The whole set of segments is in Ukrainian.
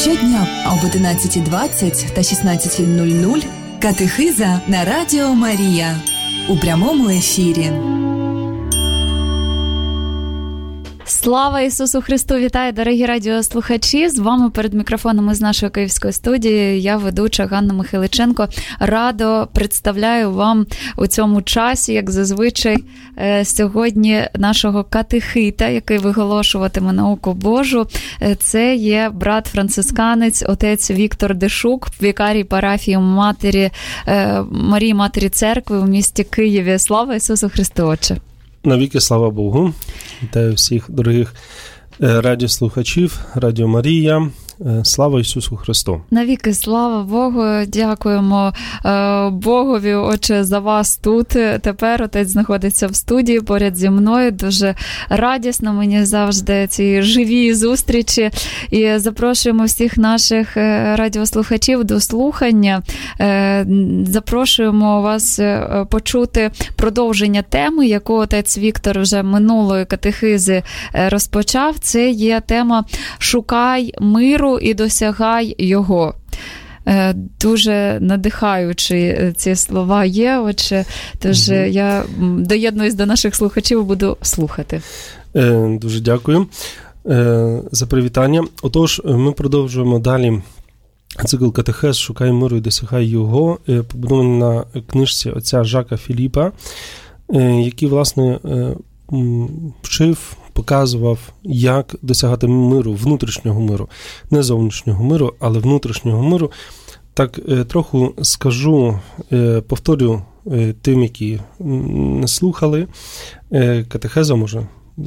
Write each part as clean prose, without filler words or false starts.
Щодня об 11:20 та 16:00 катехиза на Радіо Марія у прямому ефірі. Слава Ісусу Христу! Вітаю, дорогі радіослухачі! З вами перед мікрофоном із нашої київської студії я, ведуча Ганна Михайличенко. Радо представляю вам у цьому часі, як зазвичай, сьогодні нашого катехита, який виголошуватиме науку Божу. Це є брат-францисканець, отець Віктор Дешук, вікарій парафії Марії Матері Церкви у місті Києві. Слава Ісусу Христу, Отче! Навіки слава Богу. Вітаю всіх дорогих радіослухачів, Радіо Марія. Слава Ісусу Христу! Навіки слава Богу! Дякуємо Богові, Отче, за вас тут. Тепер отець знаходиться в студії поряд зі мною. Дуже радісно мені завжди ці живі зустрічі. І запрошуємо всіх наших радіослухачів до слухання. Запрошуємо вас почути продовження теми, яку отець Віктор вже минулої катехизи розпочав. Це є тема «Шукай миру і досягай його». Дуже надихаючі ці слова є, Отже, тож я доєднуюсь до наших слухачів, буду слухати. Дуже дякую за привітання. Отож, ми продовжуємо далі цикл катехез «Шукай миру і досягай його», побудований на книжці отця Жака Філіпа, який, власне, вчив, показував, як досягати миру, внутрішнього миру. Не зовнішнього миру, але внутрішнього миру. Так, трохи скажу, повторю тим, які не слухали катехезу, може.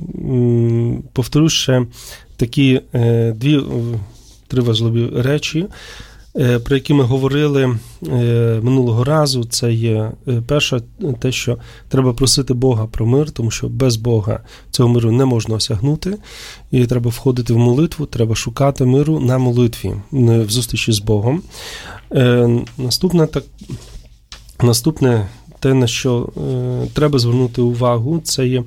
Повторю ще такі три важливі речі, про які ми говорили минулого разу. Це є перше, те, що треба просити Бога про мир, тому що без Бога цього миру не можна осягнути. І треба входити в молитву, треба шукати миру на молитві, в зустрічі з Богом. Наступне те, на що треба звернути увагу, це є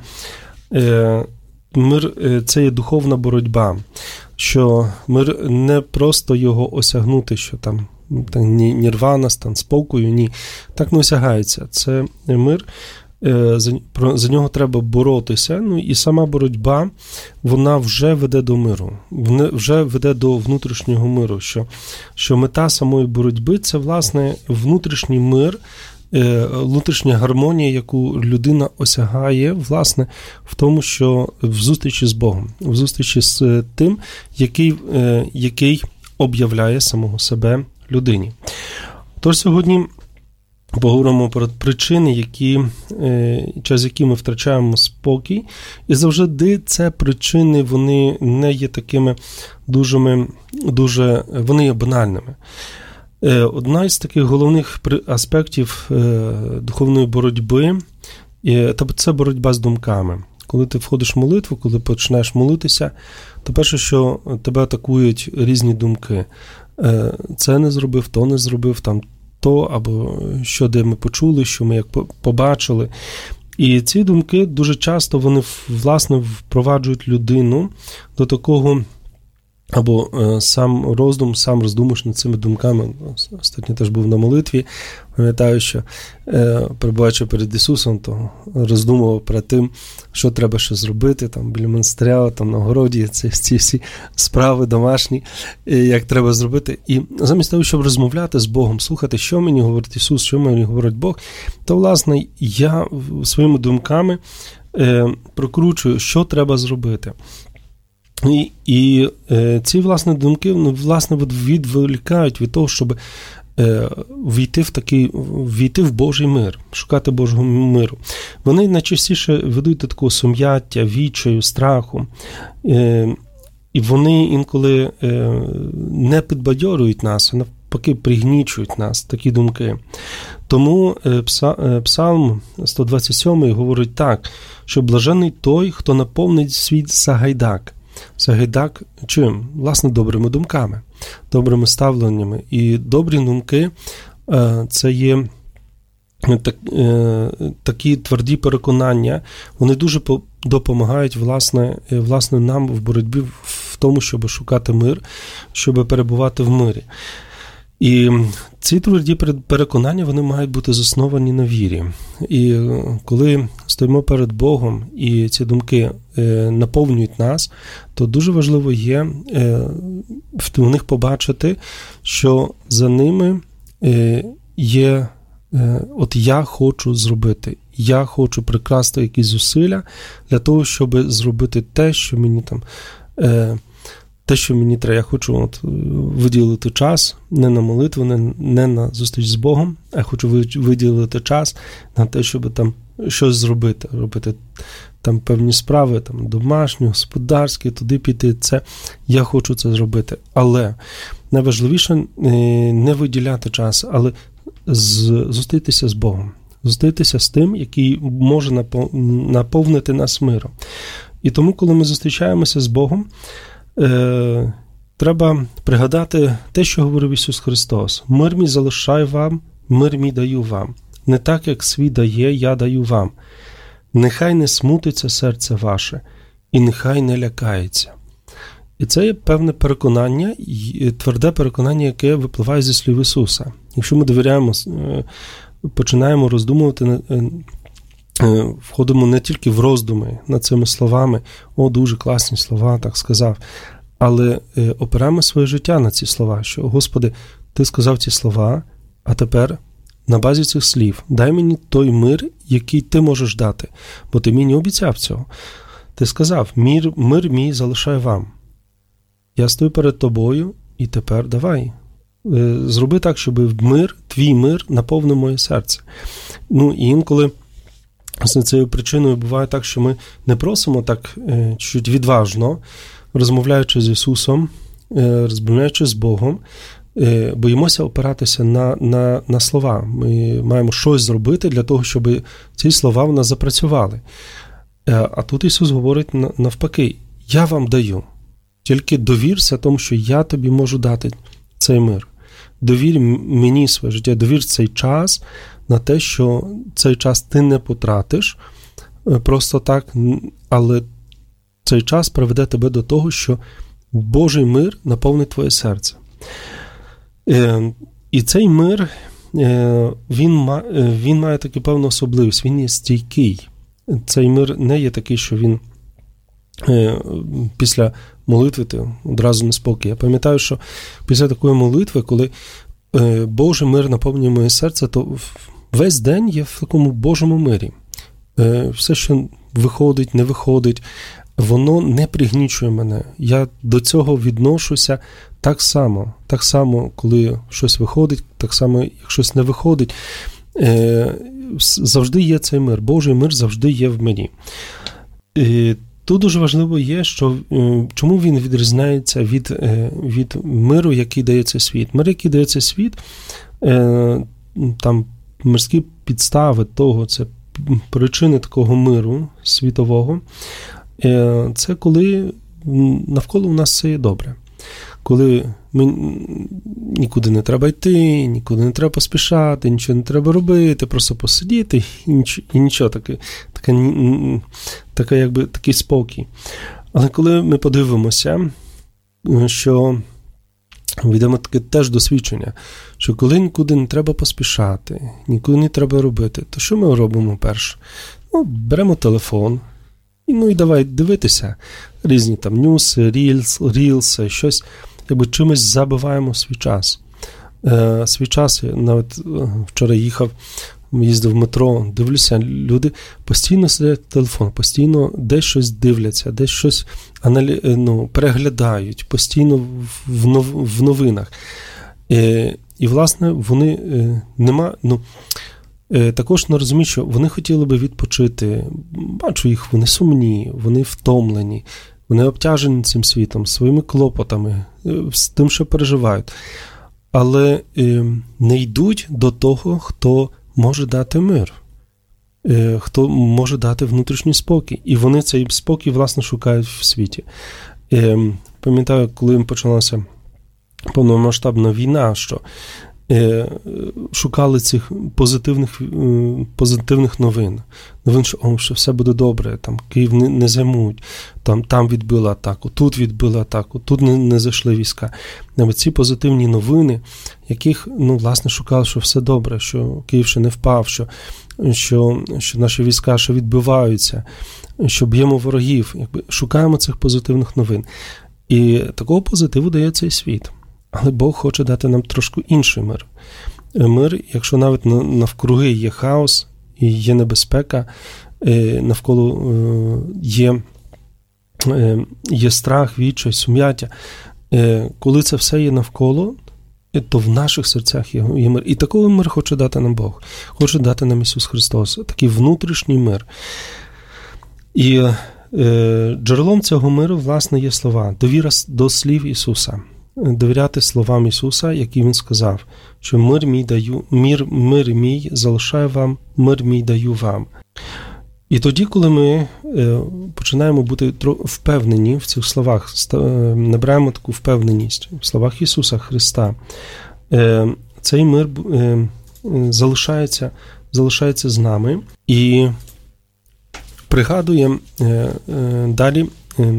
мир, це є духовна боротьба. Що мир не просто його осягнути, що там нірвана, стан спокою, ні. Так не осягається. Це мир, за нього треба боротися, ну і сама боротьба, вона вже веде до миру, вже веде до внутрішнього миру, що мета самої боротьби – це, власне, внутрішній мир, внутрішня гармонія, яку людина осягає, власне, в тому, що в зустрічі з Богом, в зустрічі з тим, який об'являє самого себе людині. Тож сьогодні поговоримо про причини, через які ми втрачаємо спокій, і завжди ці причини, вони не є такими вони є банальними. Одна із таких головних аспектів духовної боротьби – це боротьба з думками. Коли ти входиш в молитву, коли починаєш молитися, то перше, що тебе атакують різні думки. Це не зробив, то не зробив, там то, або що, де ми почули, що ми як побачили. І ці думки дуже часто, вони, власне, впроваджують людину до такого, або сам роздумуєш над цими думками. Останній теж був на молитві. Пам'ятаю, що перебуваючи перед Ісусом, то роздумував про тим, що треба ще зробити, там, біля монастиря, там, на городі, ці всі справи домашні, як треба зробити. І замість того, щоб розмовляти з Богом, слухати, що мені говорить Ісус, що мені говорить Бог, то, власне, я своїми думками прокручую, що треба зробити. І ці, власне, думки, власне, відволікають від того, щоб війти в Божий мир, шукати Божого миру. Вони найчастіше ведуть до такого сум'яття, відчаю, страху. І вони інколи не підбадьорюють нас, а навпаки пригнічують нас, такі думки. Тому Псалм 127 говорить так, що блажений той, хто наповнить світ Сагайдак. Сагайдак чим? Власне, добрими думками, добрими ставленнями. І добрі думки – це є такі тверді переконання, вони дуже допомагають, власне, нам в боротьбі в тому, щоб шукати мир, щоб перебувати в мирі. І ці тверді переконання, вони мають бути засновані на вірі. І коли стоїмо перед Богом і ці думки наповнюють нас, то дуже важливо є в них побачити, що за ними є от я хочу зробити, я хочу прикласти якісь зусилля для того, щоб зробити те, що мені там... Те, що мені треба, я хочу виділити час не на молитву, не на зустріч з Богом, а я хочу виділити час на те, щоб там щось зробити. Робити там певні справи, там домашні, господарські, туди піти. Це я хочу це зробити. Але найважливіше не виділяти час, але зустрітися з Богом. Зустрітися з тим, який може наповнити нас миром. І тому, коли ми зустрічаємося з Богом, треба пригадати те, що говорив Ісус Христос. «Мир мій залишаю вам, мир мій даю вам. Не так, як світ дає, я даю вам. Нехай не смутиться серце ваше, і нехай не лякається». І це є певне переконання, тверде переконання, яке випливає зі слів Ісуса. Якщо ми довіряємо, починаємо роздумувати, входимо не тільки в роздуми над цими словами, дуже класні слова, так сказав, але опираємо своє життя на ці слова, що, Господи, Ти сказав ці слова, а тепер на базі цих слів дай мені той мир, який Ти можеш дати, бо Ти мені обіцяв цього. Ти сказав, мир мій залишаю вам. Я стою перед Тобою, і тепер давай. Зроби так, щоб твій мир наповнив моє серце. І інколи з цією причиною буває так, що ми не просимо так чуть відважно, розмовляючи з Ісусом, розмовляючи з Богом, боїмося опиратися на слова. Ми маємо щось зробити для того, щоб ці слова в нас запрацювали. А тут Ісус говорить навпаки, я вам даю. Тільки довірся тому, що я тобі можу дати цей мир. Довір мені своє життя, довір цей час на те, що цей час ти не потратиш просто так, але цей час приведе тебе до того, що Божий мир наповнить твоє серце. І цей мир, він має таку певну особливість, він є стійкий. Цей мир не є такий, що він після молитви ти одразу неспокій. Я пам'ятаю, що після такої молитви, коли Божий мир наповнює моє серце, то весь день є в такому Божому мирі. Все, що виходить, не виходить, воно не пригнічує мене. Я до цього відношуся так само, коли щось виходить, так само, як щось не виходить. Завжди є цей мир. Божий мир завжди є в мені. Тут дуже важливо є, що чому він відрізняється від миру, який дає цей світ. Мир, який дає цей світ, там мирські підстави того, це причини такого миру світового, це коли навколо у нас все є добре. Коли нікуди не треба йти, нікуди не треба поспішати, нічого не треба робити, просто посидіти і нічого, такий спокій. Але коли ми подивимося, що відомо таке теж досвідчення, що коли нікуди не треба поспішати, нікуди не треба робити, то що ми робимо перше? Беремо телефон, і давай дивитися різні там ньюси, рілси, щось, чимось забиваємо свій час. Свій час, я навіть вчора їздив в метро, дивлюся, люди постійно сидять в телефон, постійно десь щось дивляться, десь щось переглядають, постійно в новинах. І, власне, вони також не розуміють, що вони хотіли би відпочити. Бачу їх, вони сумні, вони втомлені, вони обтяжені цим світом, своїми клопотами, з тим, що переживають. Але не йдуть до того, хто може дати мир, хто може дати внутрішній спокій. І вони цей спокій, власне, шукають в світі. Пам'ятаю, коли почалася повномасштабна війна, що шукали цих позитивних новин. Новин, що все буде добре, там Київ не займуть, там відбили атаку, тут відбили атаку, тут не зайшли війська. Навіть ці позитивні новини, яких, власне, шукали, що все добре, що Київ ще не впав, що наші війська ще відбиваються, що б'ємо ворогів. Шукаємо цих позитивних новин. І такого позитиву дає цей світ. Але Бог хоче дати нам трошки інший мир. Мир, якщо навіть навкруги є хаос і є небезпека, навколо є страх, відчай, сум'яття. Коли це все є навколо, то в наших серцях є мир. І такий мир хоче дати нам Бог. Хоче дати нам Ісус Христос. Такий внутрішній мир. І джерелом цього миру, власне, є слова. Довіра до слів Ісуса. Довіряти словам Ісуса, які Він сказав, що мир мій залишаю вам, мир мій даю вам. І тоді, коли ми починаємо бути впевнені в цих словах, набираємо таку впевненість в словах Ісуса Христа, цей мир залишається з нами і пригадує далі.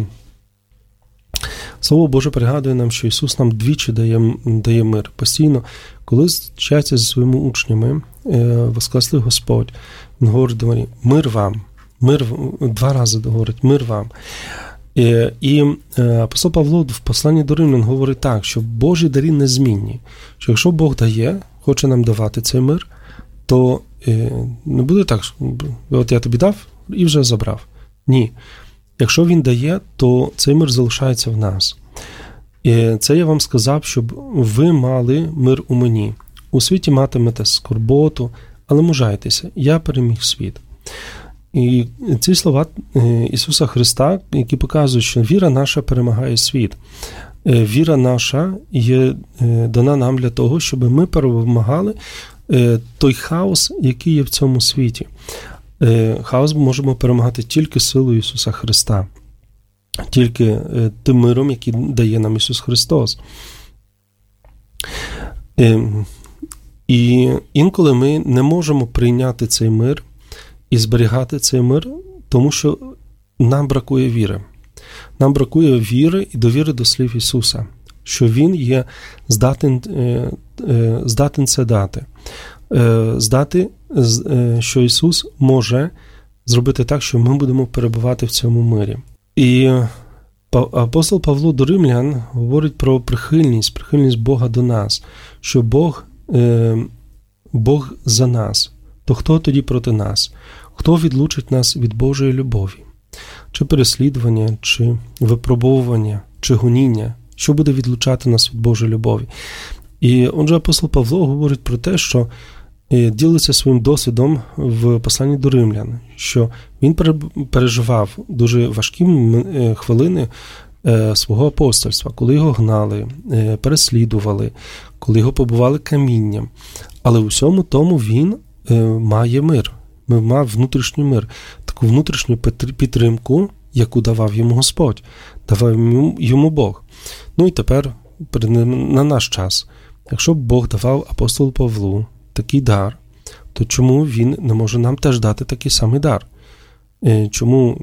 Слово Боже пригадує нам, що Ісус нам двічі дає мир. Постійно, коли зустрічається зі своїми учнями, воскреслий Господь, Він говорить, мир вам. Два рази говорить, мир вам. І апостол Павло в посланні до Римлян говорить так, що Божі дари незмінні. Що якщо Бог дає, хоче нам давати цей мир, то не буде так, що от я тобі дав і вже забрав. Ні. Якщо Він дає, то цей мир залишається в нас. І це я вам сказав, щоб ви мали мир у мені. У світі матимете скорботу, але мужайтеся, я переміг світ. І ці слова Ісуса Христа, які показують, що віра наша перемагає світ. Віра наша є дана нам для того, щоб ми перемагали той хаос, який є в цьому світі. Хаос можемо перемагати тільки силою Ісуса Христа, тільки тим миром, який дає нам Ісус Христос. І інколи ми не можемо прийняти цей мир і зберігати цей мир, тому що нам бракує віри. Нам бракує віри і довіри до слів Ісуса, що Він є здатен це дати. Що Ісус може зробити так, що ми будемо перебувати в цьому мирі. І апостол Павло до Римлян говорить про прихильність Бога до нас, що Бог за нас. То хто тоді проти нас? Хто відлучить нас від Божої любові? Чи переслідування, чи випробовування, чи гоніння? Що буде відлучати нас від Божої любові? І отже, апостол Павло говорить про те, що ділиться своїм досвідом в посланні до Римлян, що він переживав дуже важкі хвилини свого апостольства, коли його гнали, переслідували, коли його побивали камінням. Але у всьому тому він має мир, мав внутрішній мир, таку внутрішню підтримку, яку давав йому Господь, давав йому Бог. Ну і тепер на наш час, якщо Бог давав апостолу Павлу такий дар, то чому він не може нам теж дати такий самий дар? Чому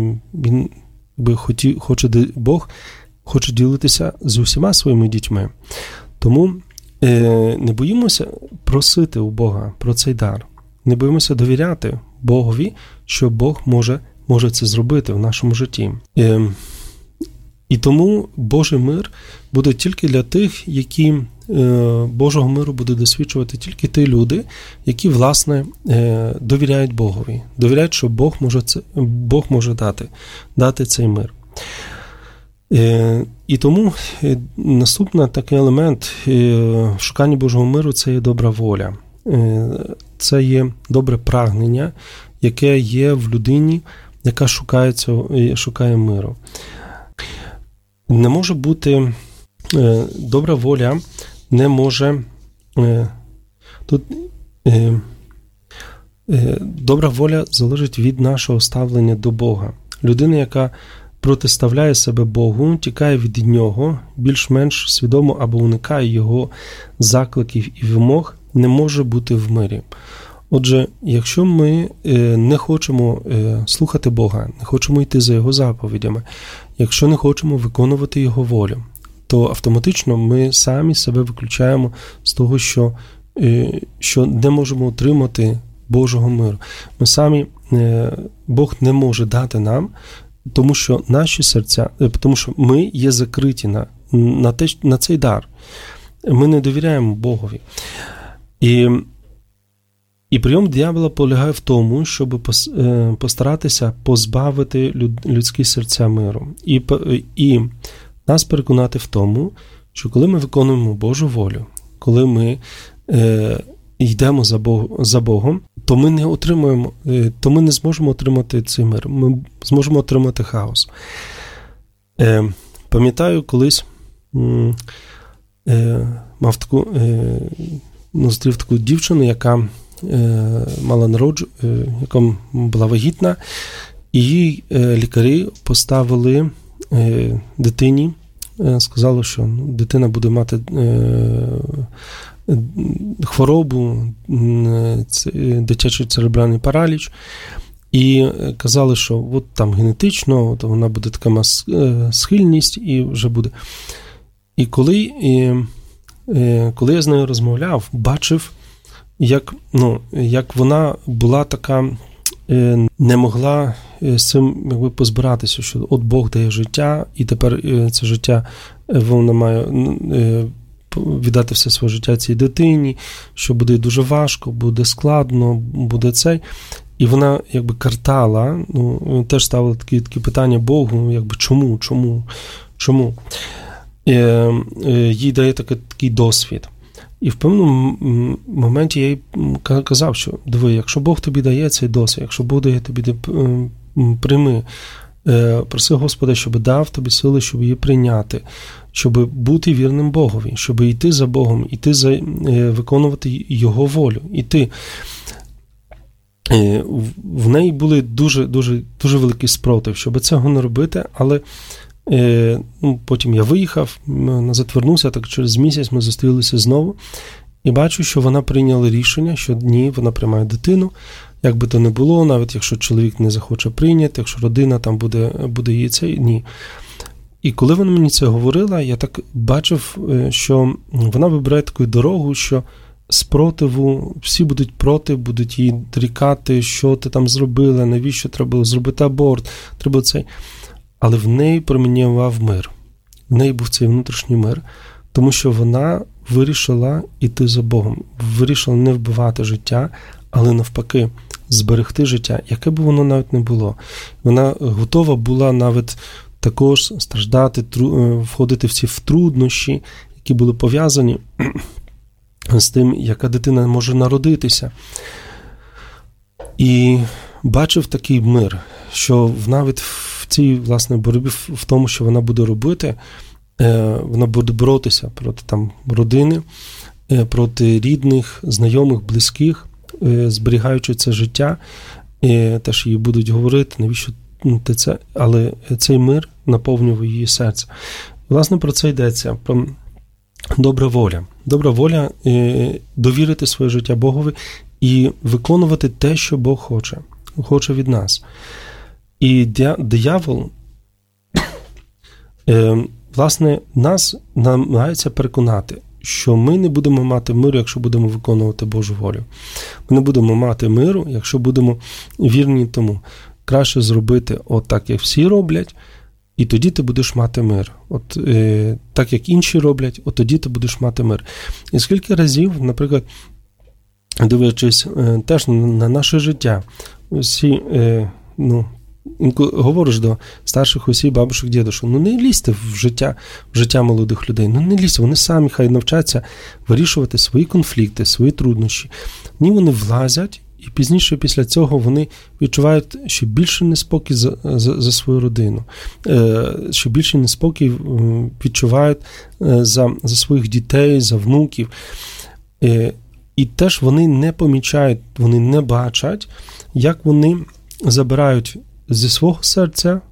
Бог хоче ділитися з усіма своїми дітьми? Тому не боїмося просити у Бога про цей дар. Не боїмося довіряти Богові, що Бог може це зробити в нашому житті. І тому Божий мир буде тільки для тих, які Божого миру будуть досвідчувати тільки ті люди, які, власне, довіряють Богові. Довіряють, що Бог може дати цей мир. І тому наступний такий елемент в шуканні Божого миру – це є добра воля. Це є добре прагнення, яке є в людині, яка шукає миру. Не може бути добра воля, не може тут добра воля залежить від нашого ставлення до Бога. Людина, яка протиставляє себе Богу, тікає від Нього, більш-менш свідомо або уникає Його закликів і вимог, не може бути в мирі. Отже, якщо ми не хочемо слухати Бога, не хочемо йти за Його заповідями, якщо не хочемо виконувати Його волю, то автоматично ми самі себе виключаємо з того, що не можемо отримати Божого миру. Ми самі, Бог не може дати нам, тому що наші серця, тому що ми є закриті на цей дар. Ми не довіряємо Богові. І прийом диявола полягає в тому, щоб постаратися позбавити людські серця миру. І нас переконати в тому, що коли ми виконуємо Божу волю, коли ми йдемо за Богом, то ми не отримуємо, то ми не зможемо отримати цей мир. Ми зможемо отримати хаос. Пам'ятаю, колись зустрів таку дівчину, яка мала яка була вагітна, і їй лікарі поставили дитині, сказали, що дитина буде мати хворобу, дитячий церебральний параліч, і казали, що от там генетично, от вона буде така схильність і вже буде. І коли я з нею розмовляв, бачив, як вона була така, не могла з цим позбиратися, що от Бог дає життя, і тепер це життя вона має віддати все своє життя цій дитині, що буде дуже важко, буде складно, буде цей. І вона картала, теж ставила такі питання Богу, чому? Їй дає такий досвід. І в певному моменті я їй казав, що диви, якщо Бог тобі дає цей досвід, якщо Бог дає тобі, прийми, проси Господа, щоб дав тобі сили, щоб її прийняти, щоб бути вірним Богові, щоб йти за Богом, виконувати Його волю. В неї були дуже, дуже, дуже великий спротив, щоб цього не робити, але потім я виїхав, назад вернувся, так через місяць ми зустрілися знову, і бачу, що вона прийняла рішення, що ні, вона приймає дитину, як би то не було, навіть якщо чоловік не захоче прийняти, якщо родина там буде їй цей, ні. І коли вона мені це говорила, я так бачив, що вона вибирає таку дорогу, що спротиву, всі будуть проти, будуть їй дорікати, що ти там зробила, навіщо треба було зробити аборт, треба цей. Але в неї промінював мир. В неї був цей внутрішній мир, тому що вона вирішила йти за Богом, вирішила не вбивати життя, але навпаки зберегти життя, яке б воно навіть не було. Вона готова була навіть також страждати, входити в труднощі, які були пов'язані з тим, яка дитина може народитися. І бачив такий мир, що навіть в цій, власне, боротьбі, в тому, що вона буде робити, вона буде боротися проти там родини, проти рідних, знайомих, близьких, зберігаючи це життя, теж їй будуть говорити, навіщо ти це, але цей мир наповнює її серце. Власне, про це йдеться, про добра воля. Добра воля довірити своє життя Богові і виконувати те, що Бог хоче від нас. І диявол, власне, нас намагається переконати, що ми не будемо мати миру, якщо будемо виконувати Божу волю. Ми не будемо мати миру, якщо будемо вірні тому. Краще зробити так, як всі роблять, і тоді ти будеш мати мир. Так, як інші роблять, тоді ти будеш мати мир. І скільки разів, наприклад, дивлячись теж на наше життя, всі, говориш до старших осіб, бабушек, дідушок, не лізьте в життя молодих людей, не лізьте, вони самі хай навчаться вирішувати свої конфлікти, свої труднощі. Ні, вони влазять, і пізніше після цього вони відчувають ще більше неспокій за свою родину, ще більше неспокій відчувають за своїх дітей, за внуків. І теж вони не помічають, вони не бачать, як вони забирають зі свого серця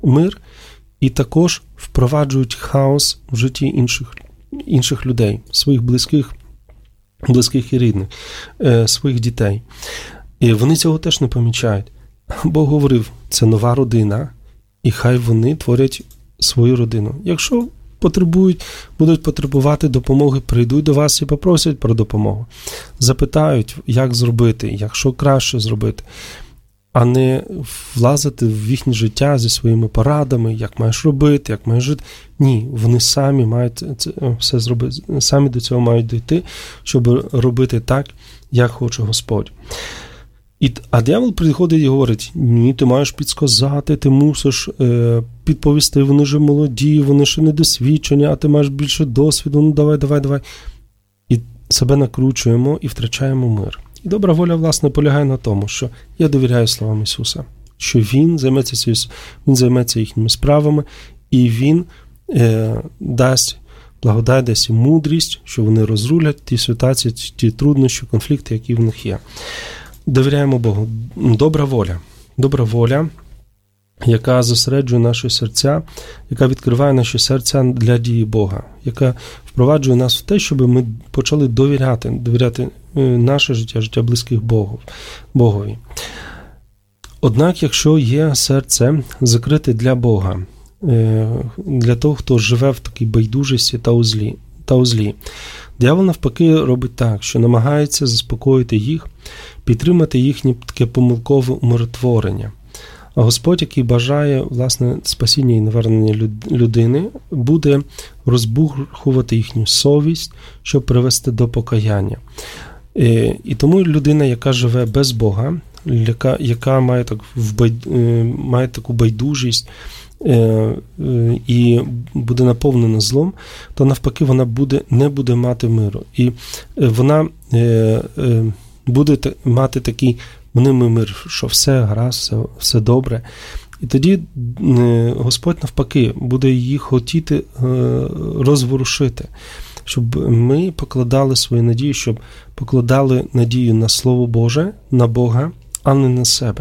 мир і також впроваджують хаос в житті інших людей, своїх близьких і рідних, своїх дітей. І вони цього теж не помічають. Бог говорив, це нова родина, і хай вони творять свою родину. Якщо будуть потребувати допомоги, прийдуть до вас і попросять про допомогу. Запитають, як зробити, як що краще зробити, а не влазити в їхнє життя зі своїми порадами, як маєш робити, як маєш жити. Ні, вони самі мають це все зробити, самі до цього мають дійти, щоб робити так, як хоче Господь. А диявол приходить і говорить, ні, ти маєш підсказати, ти мусиш підповісти, вони ж молоді, вони ще недосвідчені, а ти маєш більше досвіду, ну давай. І себе накручуємо і втрачаємо мир. І добра воля, власне, полягає на тому, що я довіряю словам Ісуса, що Він займеться їхніми справами, і Він дасть благодать, дасть їм мудрість, що вони розрулять ті ситуації, ті труднощі, конфлікти, які в них є. Довіряємо Богу. Добра воля, яка зосереджує наші серця, яка відкриває наші серця для дії Бога, яка впроваджує нас в те, щоб ми почали довіряти наше життя близьких Богові. Однак, якщо є серце закрите для Бога, для того, хто живе в такій байдужості та у злі, диявол навпаки робить так, що намагається заспокоїти їх, підтримати їхнє таке помилкове умиротворення. А Господь, який бажає, власне, спасіння і навернення людини, буде розбурхувати їхню совість, щоб привести до покаяння. І тому людина, яка живе без Бога, яка має таку байдужість і буде наповнена злом, то навпаки вона не буде мати миру. І вона буде мати такий мнимий мир, що все гаразд, все добре. І тоді Господь навпаки буде її хотіти розворушити, щоб ми покладали свою надію, щоб покладали надію на Слово Боже, на Бога, а не на себе.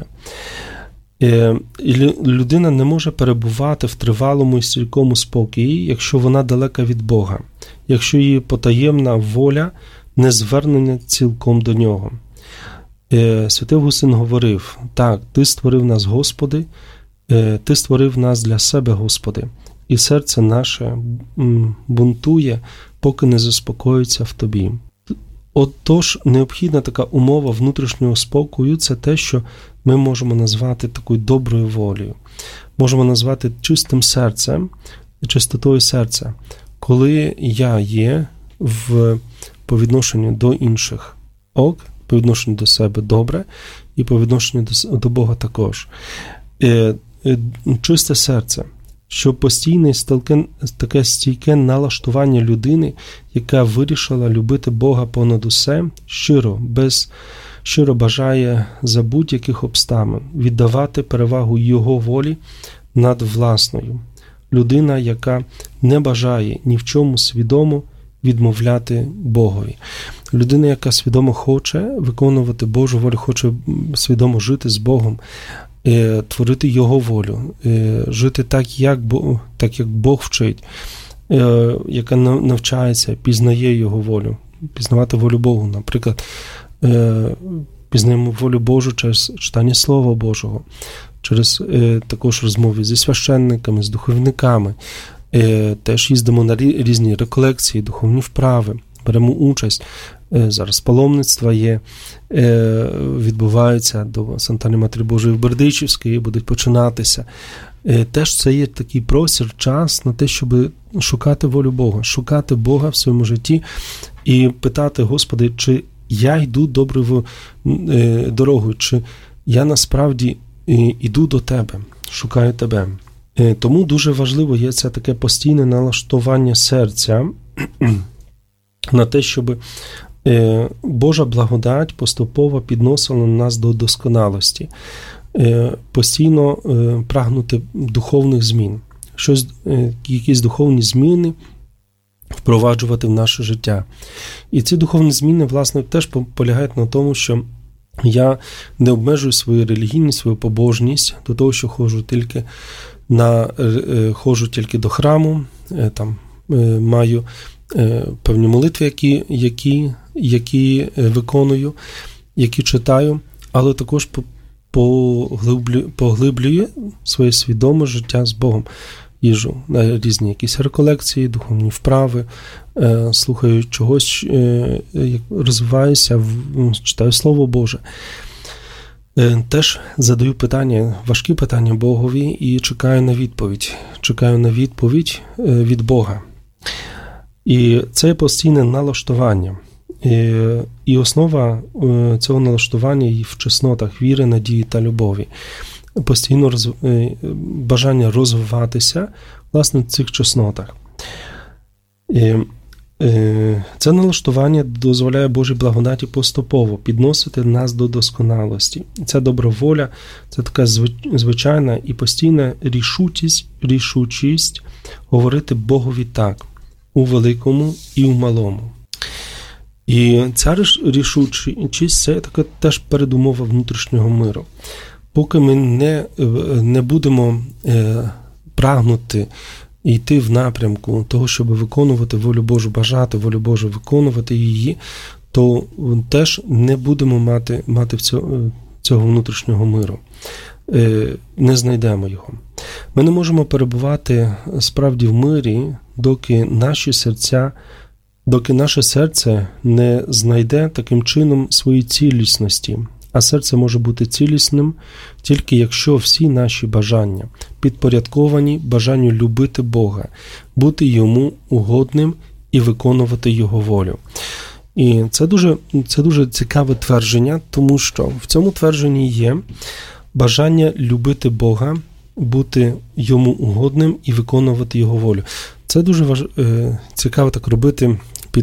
І людина не може перебувати в тривалому і стійкому спокої, якщо вона далека від Бога, якщо її потаємна воля не звернена цілком до Нього. Святий Августин говорив, так, Ти створив нас, Господи, Ти створив нас для себе, Господи, і серце наше бунтує, поки не заспокоїться в Тобі. Отож, необхідна така умова внутрішнього спокою – це те, що ми можемо назвати такою доброю волею. Можемо назвати чистим серцем, чистотою серця, коли я є по відношенню до інших по відношенню до себе добре, і по відношенню до Бога також. Чисте серце, що постійне таке стійке налаштування людини, яка вирішила любити Бога понад усе, щиро бажає за будь-яких обставин віддавати перевагу Його волі над власною. Людина, яка не бажає ні в чому свідомо відмовляти Богові. Людина, яка свідомо хоче виконувати Божу волю, хоче свідомо жити з Богом, творити Його волю, жити так, як Бог вчить, яка навчається, пізнає Його волю, пізнавати волю Богу. Наприклад, пізнаємо волю Божу через читання Слова Божого, через також розмови зі священниками, з духовниками. Теж їздимо на різні реколекції, духовні вправи, беремо участь. Зараз паломництва відбуваються до Сантани Матері Божої в Бердичівській, будуть починатися. Теж це є такий простір, час на те, щоб шукати волю Бога, шукати Бога в своєму житті і питати, Господи, чи я йду доброю дорогою, чи я насправді йду до Тебе, шукаю Тебе. Тому дуже важливо є це таке постійне налаштування серця на те, щоб Божа благодать поступово підносила нас до досконалості, постійно прагнути духовних змін, якісь духовні зміни впроваджувати в наше життя. І ці духовні зміни, власне, теж полягають на тому, що я не обмежую свою релігійність, свою побожність до того, що ходжу тільки ходжу тільки до храму, там маю певні молитви, які виконую, які читаю, але також поглиблюю своє свідоме життя з Богом. Їжджу на різні якісь реколекції, духовні вправи, слухаю чогось, розвиваюся, читаю Слово Боже. Теж задаю питання, важкі питання Богові і чекаю на відповідь. Чекаю на відповідь від Бога. І це постійне налаштування. І основа цього налаштування і в чеснотах віри, надії та любові. Постійно бажання розвиватися, власне, в цих чеснотах. Це налаштування дозволяє Божій благодаті поступово підносити нас до досконалості. Ця добра воля – це така звичайна і постійна рішучість говорити Богові так, у великому і у малому. І ця рішучість – це така теж передумова внутрішнього миру. Поки ми не будемо прагнути йти в напрямку того, щоб виконувати волю Божу, бажати волю Божу, виконувати її, то теж не будемо мати цього внутрішнього миру. Не знайдемо його. Ми не можемо перебувати справді в мирі, доки наше серце не знайде таким чином своїй цілісності. А серце може бути цілісним тільки якщо всі наші бажання підпорядковані бажанню любити Бога, бути Йому угодним і виконувати Його волю. І це дуже цікаве твердження, тому що в цьому твердженні є бажання любити Бога, бути Йому угодним і виконувати Його волю. Це дуже цікаво так робити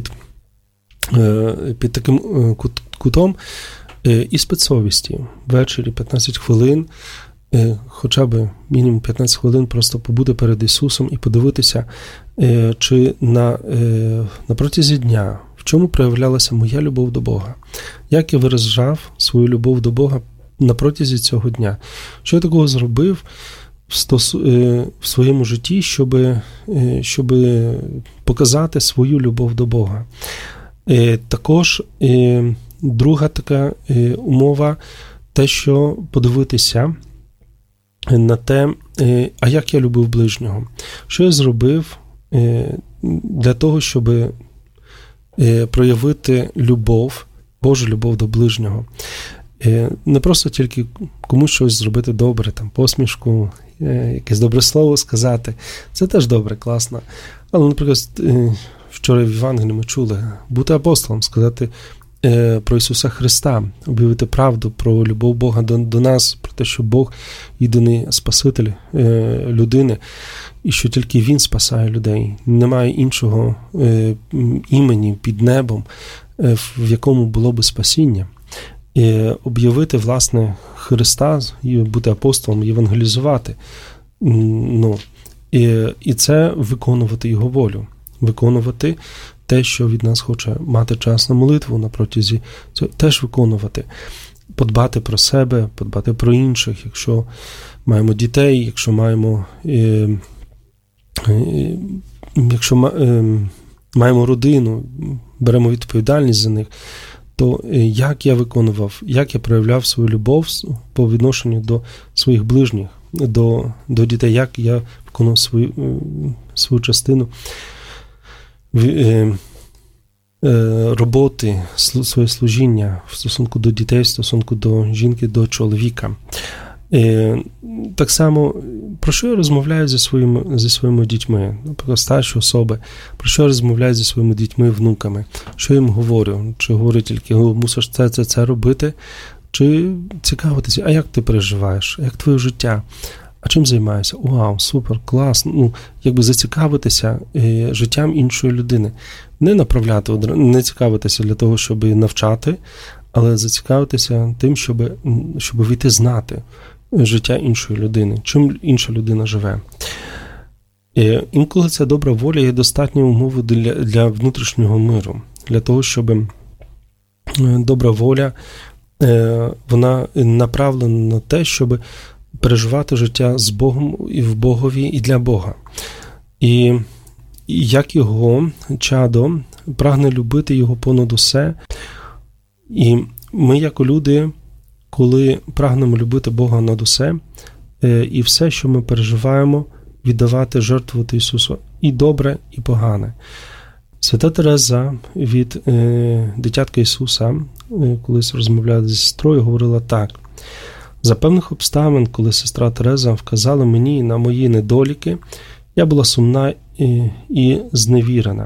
під таким кутом, іспит совісті. Ввечері 15 хвилин, хоча б мінімум 15 хвилин просто побути перед Ісусом і подивитися, чи на протязі дня, в чому проявлялася моя любов до Бога. Як я виражав свою любов до Бога на протязі цього дня. Що я такого зробив в своєму житті, щоб показати свою любов до Бога. Також друга така умова, те, що подивитися на те, а як я любив ближнього. Що я зробив для того, щоб проявити любов, Божу любов до ближнього. Не просто тільки комусь щось зробити добре, там посмішку, якесь добре слово сказати. Це теж добре, класно. Але, наприклад, вчора в Євангелії ми чули, бути апостолом, сказати про Ісуса Христа, об'явити правду про любов Бога до нас, про те, що Бог єдиний Спаситель людини, і що тільки Він спасає людей. Немає іншого імені під небом, в якому було би спасіння. І об'явити, власне, Христа, і бути апостолом, євангелізувати. І це виконувати Його волю. Виконувати те, що від нас хоче, мати час на молитву на протязі цього, теж виконувати. Подбати про себе, подбати про інших, якщо маємо дітей, якщо маємо родину, беремо відповідальність за них, то як я виконував, як я проявляв свою любов по відношенню до своїх ближніх, до дітей, як я виконував свою частину роботи, своє служіння в стосунку до дітей, в стосунку до жінки, до чоловіка. Так само, про що я розмовляю зі своїми дітьми, наприклад, старші особи, про що я розмовляю зі своїми дітьми, внуками, що я їм говорю, чи говорю тільки, мусиш це робити, чи цікавитися, а як ти переживаєш, як твоє життя, а чим займаєшся? Вау, супер, класно. Якби зацікавитися життям іншої людини. Не направляти, не цікавитися для того, щоб навчати, але зацікавитися тим, щоб війти знати життя іншої людини, чим інша людина живе. Інколи ця добра воля є достатньою умовою для внутрішнього миру, для того, щоб добра воля, вона направлена на те, щоб переживати життя з Богом і в Богові і для Бога. І як його чадо прагне любити його понад усе. І ми, як люди, коли прагнемо любити Бога над усе, і все, що ми переживаємо, віддавати, жертвувати Ісусу. І добре, і погане. Свята Тереза від дитятка Ісуса, колись розмовляла зі сестрою, говорила так. За певних обставин, коли сестра Тереза вказала мені на мої недоліки, я була сумна і зневірена.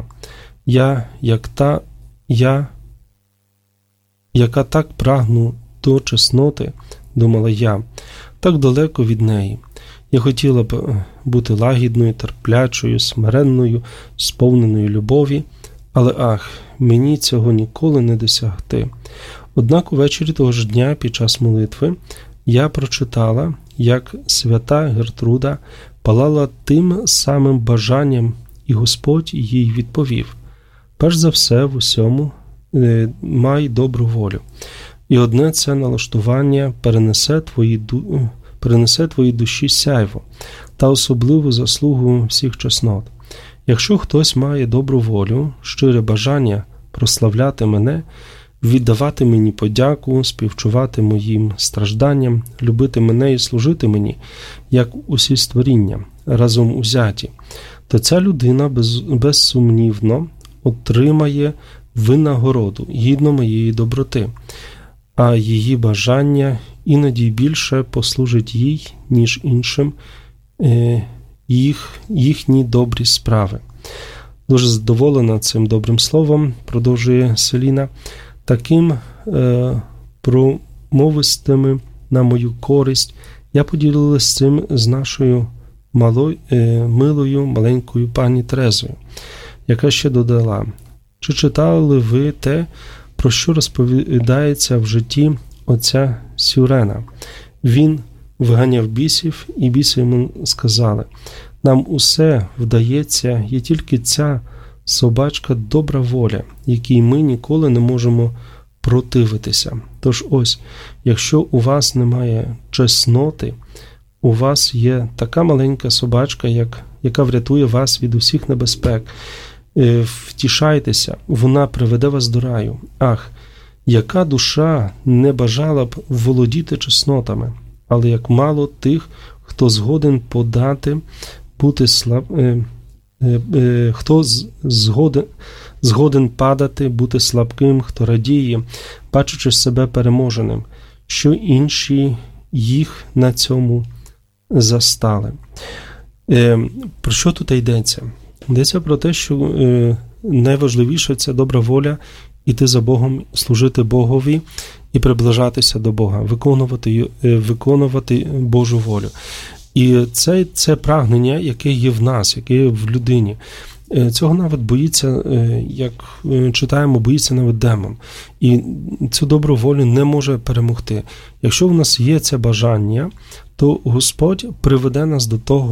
Яка так прагну до чесноти, думала я, так далеко від неї. Я хотіла б бути лагідною, терплячою, смиренною, сповненою любові, але мені цього ніколи не досягти. Однак увечері того ж дня, під час молитви, я прочитала, як свята Гертруда палала тим самим бажанням, і Господь їй відповів: перш за все в усьому май добру волю. І одне це налаштування перенесе твоїй душі сяйво та особливу заслугу всіх чеснот. Якщо хтось має добру волю, щире бажання прославляти мене, віддавати мені подяку, співчувати моїм стражданням, любити мене і служити мені, як усі створіння, разом узяті, то ця людина безсумнівно отримає винагороду, гідно моєї доброти, а її бажання іноді більше послужить їй, ніж іншим, їхні добрі справи. Дуже задоволена цим добрим словом, продовжує Селіна, таким промовистими на мою користь. Я поділилася цим з нашою милою маленькою пані Терезою, яка ще додала: чи читали ви те, про що розповідається в житті отця Сюрена? Він виганяв бісів, і біси йому сказали: нам усе вдається, є тільки ця собачка добра воля, якій ми ніколи не можемо противитися. Тож ось, якщо у вас немає чесноти, у вас є така маленька собачка, яка врятує вас від усіх небезпек. Втішайтеся, вона приведе вас до раю. Яка душа не бажала б володіти чеснотами, але як мало тих, хто згоден згоден падати, бути слабким, хто радіє, бачучи себе переможеним, що інші їх на цьому застали. Про що тут йдеться? Йдеться про те, що найважливіше – це добра воля, іти за Богом, служити Богові і приближатися до Бога, виконувати Божу волю. І це прагнення, яке є в нас, яке є в людині. Цього навіть боїться, як читаємо, боїться навіть демон. І цю добру волю не може перемогти. Якщо в нас є це бажання, то Господь приведе нас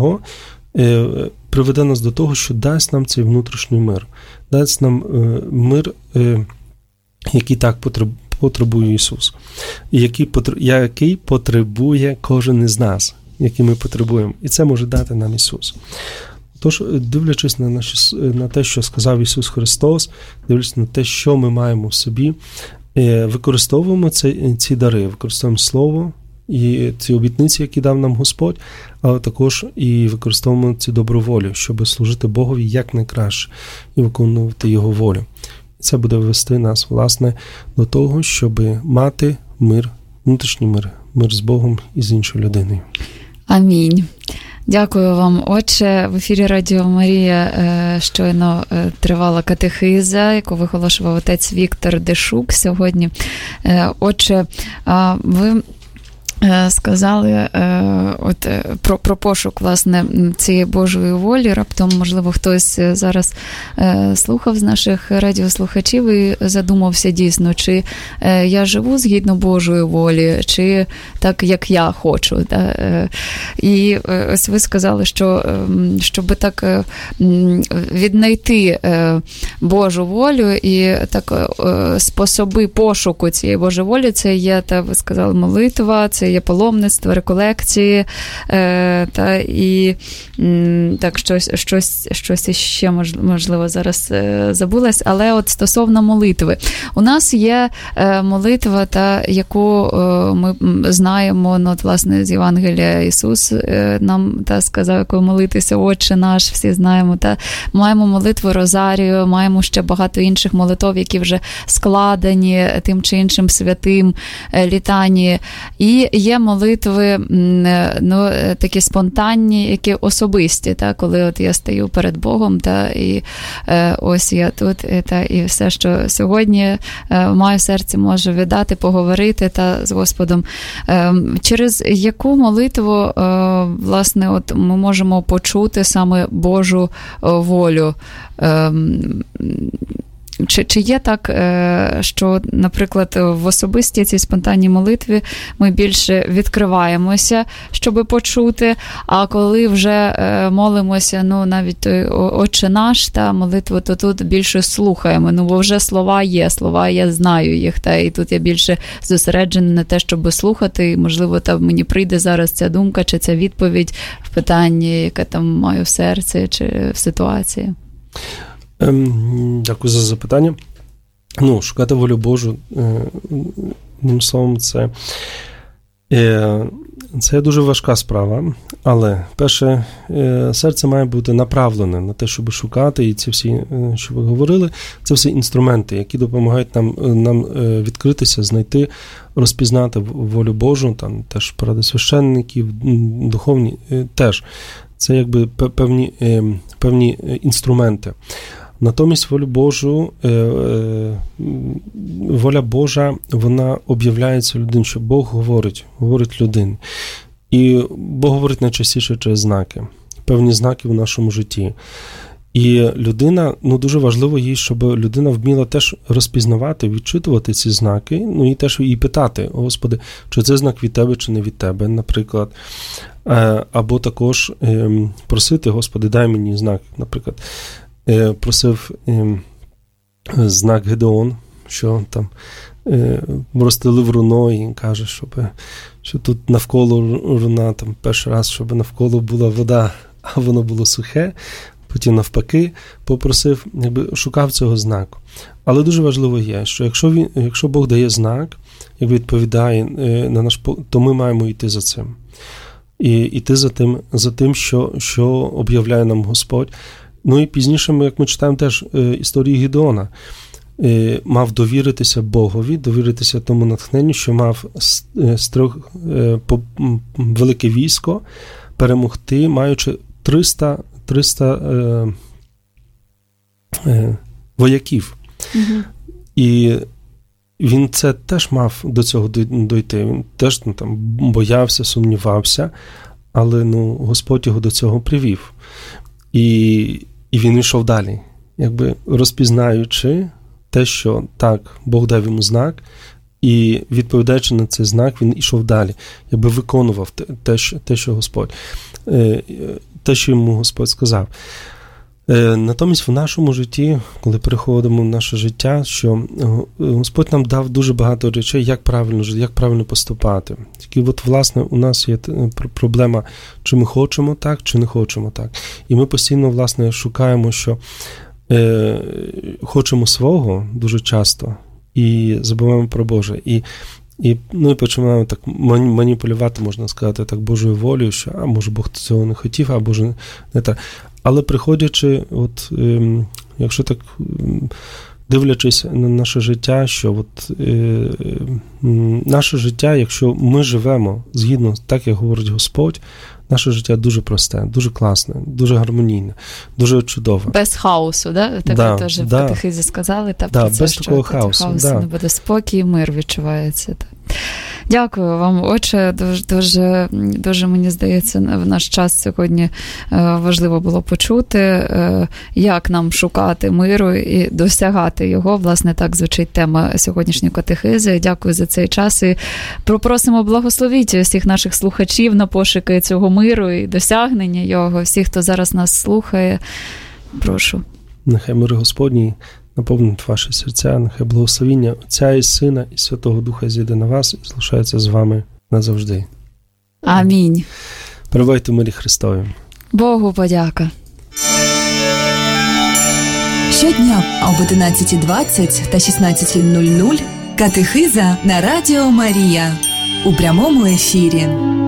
до того, що дасть нам цей внутрішній мир. Дасть нам мир, який так потребує Ісус. Який потребує кожен із нас, який ми потребуємо. І це може дати нам Ісус. Тож, дивлячись на те, що сказав Ісус Христос, дивлячись на те, що ми маємо в собі, використовуємо ці дари, використовуємо Слово і ці обітниці, які дав нам Господь, але також і використовуємо цю добру волю, щоб служити Богові якнайкраще і виконувати Його волю. Це буде вести нас, власне, до того, щоб мати мир, внутрішній мир з Богом і з іншою людиною. Амінь. Дякую вам, Отче. В ефірі Радіо Марія щойно тривала катехиза, яку виголошував отець Віктор Дешук сьогодні. Отче, ви сказали про пошук, власне, цієї Божої волі. Раптом, можливо, хтось зараз слухав з наших радіослухачів і задумався дійсно, чи я живу згідно Божої волі, чи так, як я хочу. І ось ви сказали, що щоб так віднайти Божу волю і так способи пошуку цієї Божої волі, це є, та ви сказали, молитва, це є паломництво, реколекції, та і так щось іще, можливо, зараз забулась, але от стосовно молитви. У нас є молитва, яку ми знаємо, от, власне, з Євангелія Ісус нам сказав, якою молитися, Отче наш, всі знаємо, маємо молитву Розарію, маємо ще багато інших молитов, які вже складені тим чи іншим святим, літані. І є молитви, такі спонтанні, які особисті, коли от я стою перед Богом, і ось я тут, і все, що сьогодні маю в серці, можу віддати, поговорити з Господом. Через яку молитву, власне, от ми можемо почути саме Божу волю? Чи є так, що, наприклад, в особистій цій спонтанній молитві ми більше відкриваємося, щоб почути, а коли вже молимося, навіть той Отче наш, молитву, то тут більше слухаємо, бо вже слова є, я знаю їх, і тут я більше зосереджена на те, щоб слухати, і, можливо, мені прийде зараз ця думка, чи ця відповідь в питанні, яке там маю в серці, чи в ситуації. Дякую за запитання. Шукати волю Божу, одним словом, це дуже важка справа, але, перше, серце має бути направлене на те, щоб шукати, і ці всі, що ви говорили, це всі інструменти, які допомагають нам відкритися, знайти, розпізнати волю Божу, там теж поради священників, духовні, теж. Це якби певні інструменти. Натомість воля Божа, вона об'являється людині, що Бог говорить людині. І Бог говорить найчастіше через знаки, певні знаки в нашому житті. І людина, дуже важливо їй, щоб людина вміла теж розпізнавати, відчитувати ці знаки, і теж її питати: Господи, чи це знак від Тебе, чи не від Тебе, наприклад. Або також просити: Господи, дай мені знак, наприклад. Просив знак Гедеон, що там розстелив руно і каже, що тут навколо руна, там перший раз, щоб навколо була вода, а воно було сухе, потім навпаки попросив, шукав цього знаку. Але дуже важливо є, що якщо Бог дає знак, як відповідає на наш, то ми маємо йти за цим. І йти за тим, що об'являє нам Господь. І пізніше, як ми читаємо теж історії Гедеона, мав довіритися Богові, довіритися тому натхненню, що мав велике військо перемогти, маючи 300 вояків. Угу. І він це теж мав до цього дойти. Він теж боявся, сумнівався, але Господь його до цього привів. І він йшов далі, розпізнаючи те, що так, Бог дав йому знак, і відповідаючи на цей знак, він йшов далі, виконував те, що Господь, те, що йому Господь сказав. Натомість в нашому житті, коли переходимо в наше життя, що Господь нам дав дуже багато речей, як правильно жити, як правильно поступати. Тільки власне, у нас є проблема, чи ми хочемо так, чи не хочемо так. І ми постійно, власне, шукаємо, що хочемо свого дуже часто і забуваємо про Боже. І починаємо так маніпулювати, можна сказати, так, Божою волею, що, може, Бог цього не хотів, а може, не так. Але приходячи, якщо так дивлячись на наше життя, що наше життя, якщо ми живемо згідно так, як говорить Господь, наше життя дуже просте, дуже класне, дуже гармонійне, дуже чудове. Без хаосу, да? Так ви теж в катехизі сказали. Без такого хаосу. Не буде спокій, мир відчувається. Дякую вам, Отче. Дуже, мені здається, в наш час сьогодні важливо було почути, як нам шукати миру і досягати його. Власне, так звучить тема сьогоднішньої катехизи. Дякую за цей час і просимо благословіть всіх наших слухачів на пошуки цього миру і досягнення його. Всіх, хто зараз нас слухає, прошу. Нехай мир Господній наповнить ваші серця, нехай благословіння Отця і Сина і Святого Духа зійде на вас і залишається з вами назавжди. Амінь. Перебувайте в мирі Христові. Богу подяка. Щодня об 11:20 та 16:00 катехиза на Радіо Марія у прямому ефірі.